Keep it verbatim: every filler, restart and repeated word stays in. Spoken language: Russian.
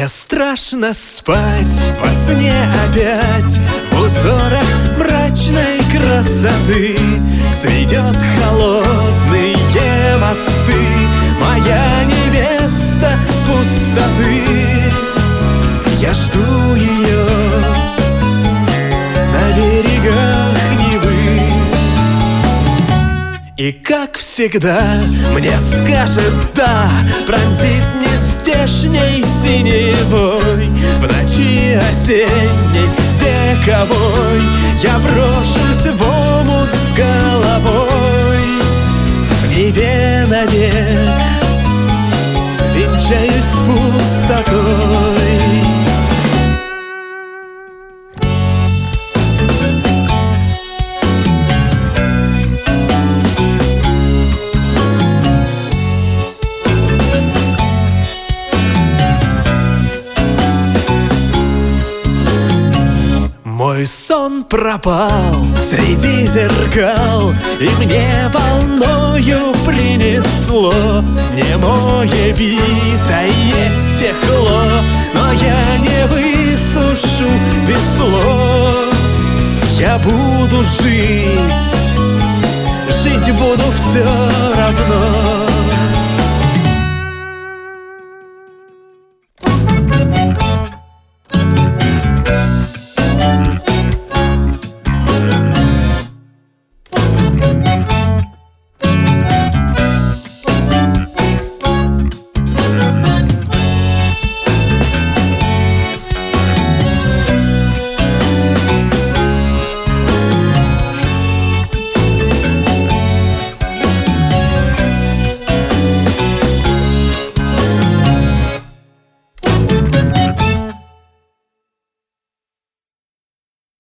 Мне страшно спать во сне опять в узорах мрачной красоты. Сведет холодные мосты моя невеста пустоты. Я жду ее на берегах Невы. И как всегда мне скажет «да», пронзит нездешней синевой. В ночи осенней вековой я брошусь в омут с головой. В Неве навек венчаюсь с пустотой. Мой сон пропал среди зеркал, и мне волною принесло немое битое стекло. Но я не высушу весло. Я буду жить, жить буду все равно.